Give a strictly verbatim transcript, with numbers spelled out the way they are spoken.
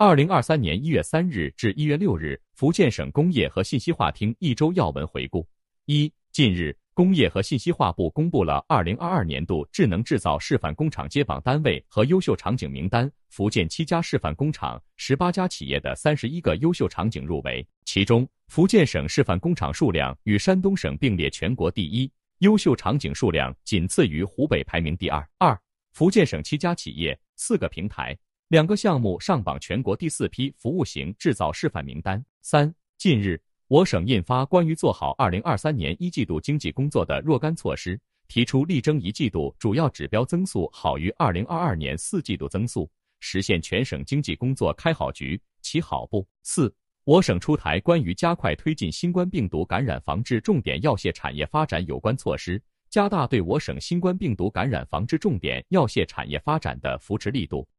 二零二三年一月三日至一月六日，福建省工业和信息化厅一周要闻回顾。一、近日，工业和信息化部公布了二零二二年度智能制造示范工厂接榜单位和优秀场景名单，福建七家示范工厂、十八家企业的三十一个优秀场景入围，其中福建省示范工厂数量与山东省并列全国第一，优秀场景数量仅次于湖北，排名第二。二、福建省七家企业、四个平台、两个项目上榜全国第四批服务型制造示范名单。三、近日，我省印发关于做好二零二三年一季度经济工作的若干措施，提出力争一季度主要指标增速好于二零二二年四季度增速，实现全省经济工作开好局、起好步。四、我省出台关于加快推进新冠病毒感染防治重点药械产业发展有关措施，加大对我省新冠病毒感染防治重点药械产业发展的扶持力度。